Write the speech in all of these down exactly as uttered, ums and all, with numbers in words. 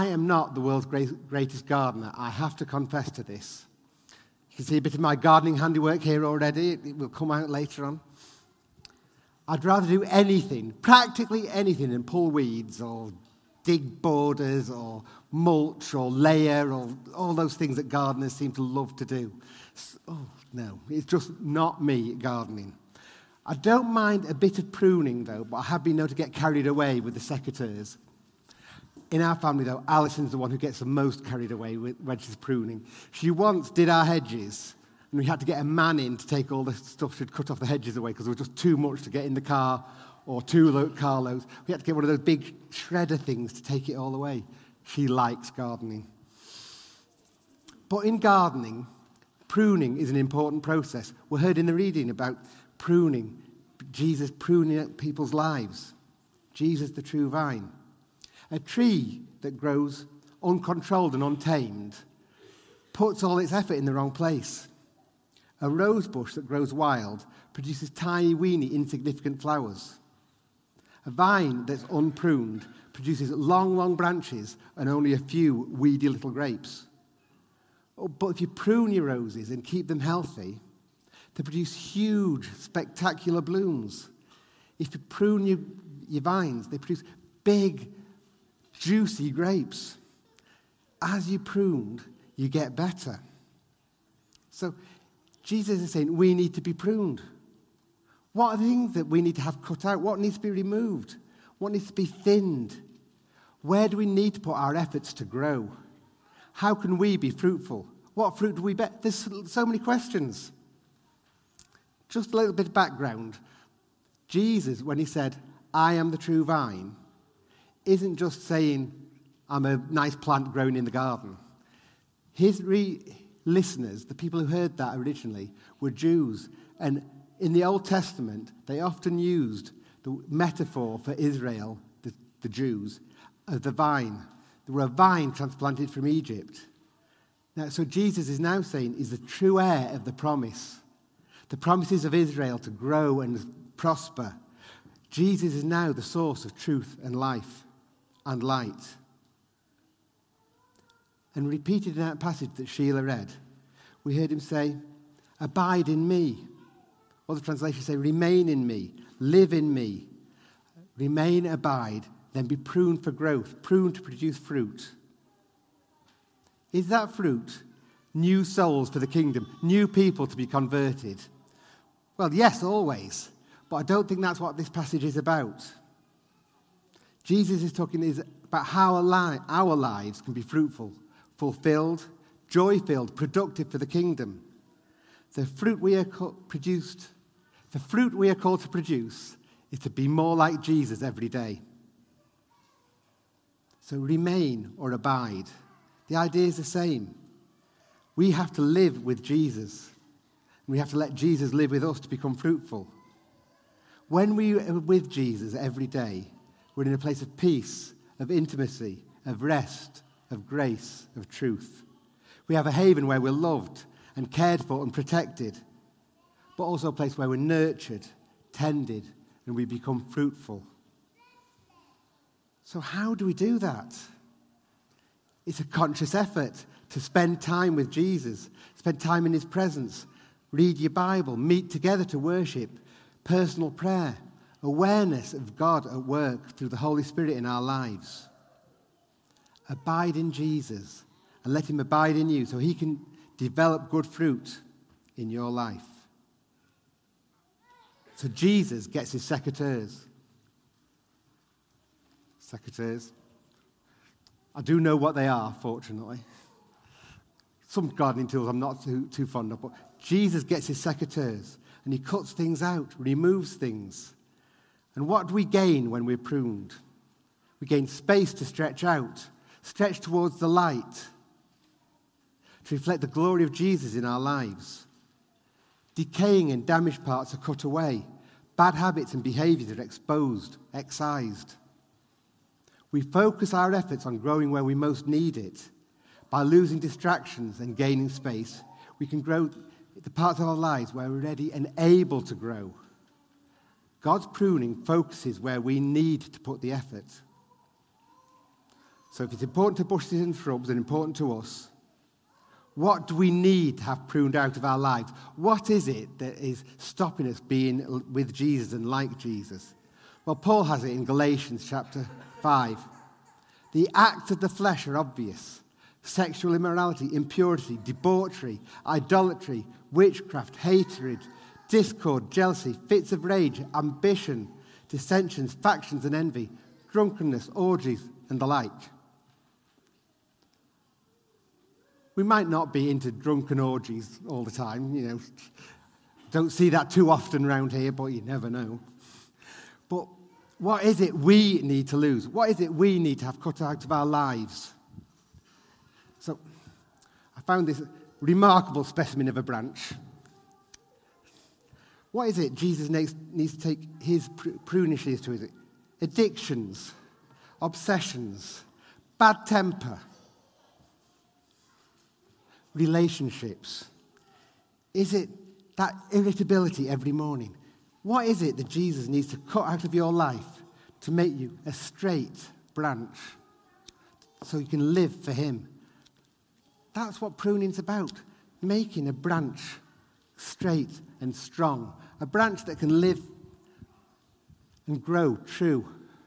am not the world's great, greatest gardener. I have to confess to this. You can see a bit of my gardening handiwork here already. It, it will come out later on. I'd rather do anything, practically anything, than pull weeds or dig borders or mulch or layer or all those things that gardeners seem to love to do. Oh, no, it's just not me gardening. I don't mind a bit of pruning, though, but I have been known to get carried away with the secateurs. In our family, though, Alison's the one who gets the most carried away with, when she's pruning. She once did our hedges, and we had to get a man in to take all the stuff she'd cut off the hedges away because there was just too much to get in the car, or two lo- car loads. We had to get one of those big shredder things to take it all away. She likes gardening. But in gardening, pruning is an important process. We heard in the reading about pruning, Jesus pruning people's lives. Jesus, the true vine. A tree that grows uncontrolled and untamed puts all its effort in the wrong place. A rose bush that grows wild produces tiny, weeny, insignificant flowers. A vine that's unpruned produces long, long branches and only a few weedy little grapes. But if you prune your roses and keep them healthy, they produce huge, spectacular blooms. If you prune your, your vines, they produce big, juicy grapes. As you pruned, you get better. So Jesus is saying we need to be pruned. What are the things that we need to have cut out? What needs to be removed? What needs to be thinned? Where do we need to put our efforts to grow? How can we be fruitful? What fruit do we bear? There's so many questions. Just a little bit of background. Jesus, when he said, I am the true vine, isn't just saying, I'm a nice plant growing in the garden. His re- listeners, the people who heard that originally, were Jews. And in the Old Testament, they often used the metaphor for Israel, the, the Jews, of the vine. They were a vine transplanted from Egypt. Now, so Jesus is now saying he's the true heir of the promise. The promises of Israel to grow and prosper. Jesus is now the source of truth and life and light. And repeated in that passage that Sheila read, we heard him say, abide in me. Other translations say, remain in me, live in me. Remain, abide, then be pruned for growth, pruned to produce fruit. Is that fruit new souls for the kingdom, new people to be converted? Well, yes, always. But I don't think that's what this passage is about. Jesus is talking is about how our lives can be fruitful, fulfilled, joy-filled, productive for the kingdom. The fruit we are produced, the fruit we are called to produce is to be more like Jesus every day. So remain or abide. The idea is the same. We have to live with Jesus. We have to let Jesus live with us to become fruitful. When we are with Jesus every day, we're in a place of peace, of intimacy, of rest, of grace, of truth. We have a haven where we're loved and cared for and protected, but also a place where we're nurtured, tended, and we become fruitful. So how do we do that? It's a conscious effort to spend time with Jesus, spend time in his presence, read your Bible, meet together to worship, personal prayer, awareness of God at work through the Holy Spirit in our lives. Abide in Jesus and let him abide in you so he can develop good fruit in your life. So Jesus gets his secateurs. Secateurs. I do know what they are, fortunately. Some gardening tools I'm not too, too fond of, but Jesus gets his secateurs and he cuts things out, removes things. And what do we gain when we're pruned? We gain space to stretch out, stretch towards the light, to reflect the glory of Jesus in our lives. Decaying and damaged parts are cut away. Bad habits and behaviors are exposed, excised. We focus our efforts on growing where we most need it. By losing distractions and gaining space, we can grow the parts of our lives where we're ready and able to grow. God's pruning focuses where we need to put the effort. So if it's important to bushes and shrubs and important to us, what do we need to have pruned out of our lives? What is it that is stopping us being with Jesus and like Jesus? Well, Paul has it in Galatians chapter five. The acts of the flesh are obvious. Sexual immorality, impurity, debauchery, idolatry, witchcraft, hatred, discord, jealousy, fits of rage, ambition, dissensions, factions and envy, drunkenness, orgies, and the like. We might not be into drunken orgies all the time, you know. Don't see that too often around here, but you never know. But what is it we need to lose? What is it we need to have cut out of our lives? So, I found this remarkable specimen of a branch. What is it Jesus needs, needs to take his prunishes to? Is it addictions, obsessions, bad temper, relationships? Is it that irritability every morning? What is it that Jesus needs to cut out of your life to make you a straight branch so you can live for him? That's what pruning's about, making a branch straight and strong, a branch that can live and grow true.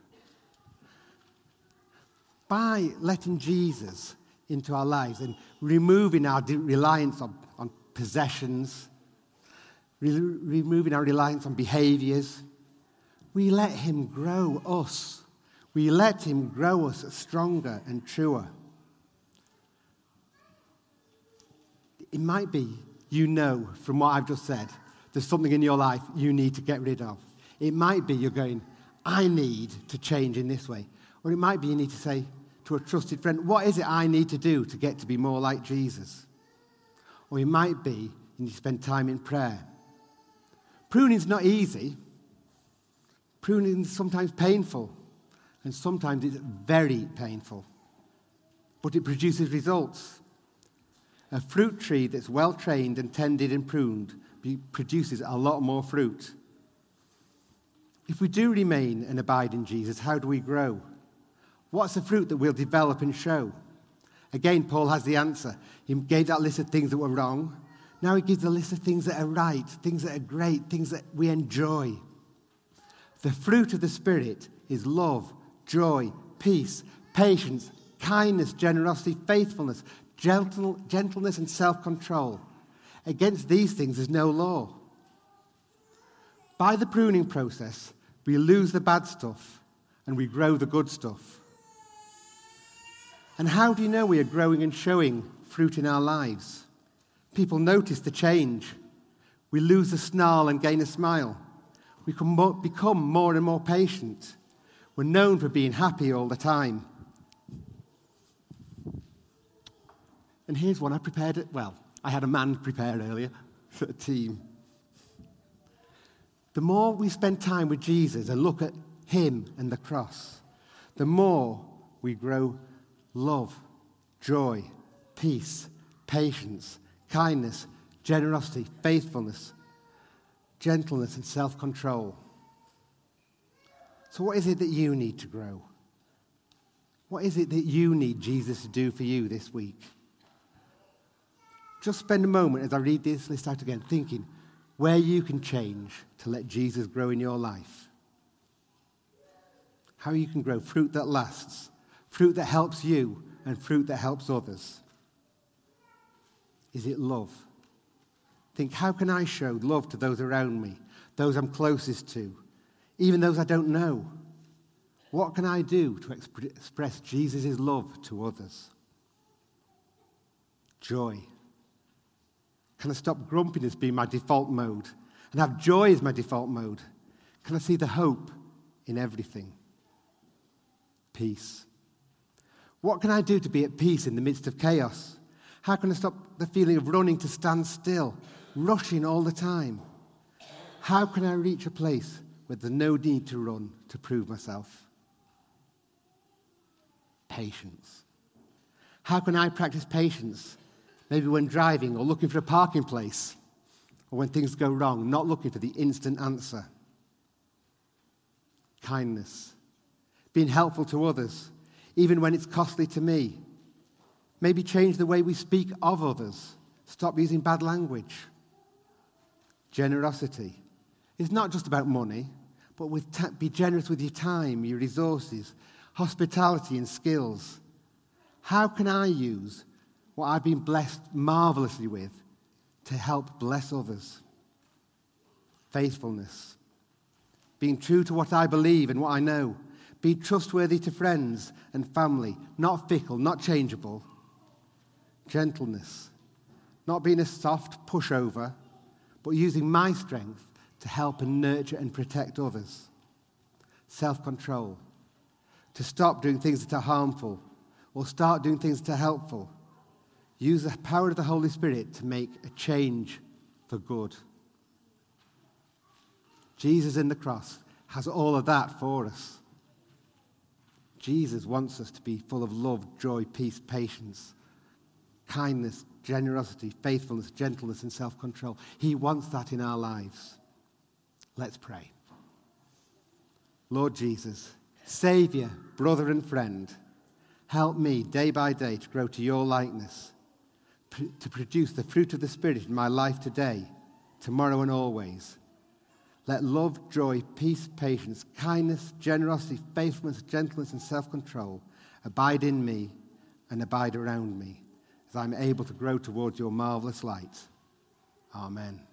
By letting Jesus into our lives and removing our de- reliance on, on possessions, re- removing our reliance on behaviors, we let him grow us. We let him grow us stronger and truer. It might be, you know, from what I've just said, there's something in your life you need to get rid of. It might be you're going, I need to change in this way. Or it might be you need to say to a trusted friend, what is it I need to do to get to be more like Jesus? Or it might be you need to spend time in prayer. Pruning's not easy. Pruning's sometimes painful. And sometimes it's very painful. But it produces results. A fruit tree that's well trained and tended and pruned produces a lot more fruit. If we do remain and abide in Jesus, how do we grow? What's the fruit that we'll develop and show? Again, Paul has the answer. He gave that list of things that were wrong. Now he gives a list of things that are right, things that are great, things that we enjoy. The fruit of the Spirit is love, joy, peace, patience, kindness, generosity, faithfulness, gentle, gentleness, and self-control. Against these things there's no law. By the pruning process, we lose the bad stuff and we grow the good stuff. And how do you know we are growing and showing fruit in our lives? People notice the change. We lose the snarl and gain a smile. We can mo- become more and more patient. We're known for being happy all the time. And here's one I prepared. It, well, I had a man prepared earlier for a team. The more we spend time with Jesus and look at him and the cross, the more we grow love, joy, peace, patience, kindness, generosity, faithfulness, gentleness, and self-control. So what is it that you need to grow? What is it that you need Jesus to do for you this week? Just spend a moment as I read this list out again, thinking where you can change to let Jesus grow in your life. How you can grow fruit that lasts, fruit that helps you, and fruit that helps others. Is it love? Think, how can I show love to those around me, those I'm closest to, even those I don't know? What can I do to exp- express Jesus' love to others? Joy. Can I stop grumpiness being my default mode and have joy as my default mode? Can I see the hope in everything? Peace. What can I do to be at peace in the midst of chaos? How can I stop the feeling of running to stand still, rushing all the time? How can I reach a place where there's no need to run to prove myself? Patience. How can I practice patience? Maybe when driving or looking for a parking place, or when things go wrong, not looking for the instant answer. Kindness. Being helpful to others, even when it's costly to me. Maybe change the way we speak of others. Stop using bad language. Generosity is not just about money, but with ta- be generous with your time, your resources, hospitality and skills. How can I use what I've been blessed marvelously with to help bless others? Faithfulness. Being true to what I believe and what I know. Being trustworthy to friends and family. Not fickle, not changeable. Gentleness. Not being a soft pushover, but using my strength to help and nurture and protect others. Self-control. To stop doing things that are harmful or start doing things that are helpful. Use the power of the Holy Spirit to make a change for good. Jesus in the cross has all of that for us. Jesus wants us to be full of love, joy, peace, patience, kindness, generosity, faithfulness, gentleness, and self-control. He wants that in our lives. Let's pray. Lord Jesus, Saviour, brother and friend, help me day by day to grow to your likeness, pr- to produce the fruit of the Spirit in my life today, tomorrow and always. Let love, joy, peace, patience, kindness, generosity, faithfulness, gentleness, and self-control abide in me and abide around me, as I'm able to grow towards your marvelous light. Amen.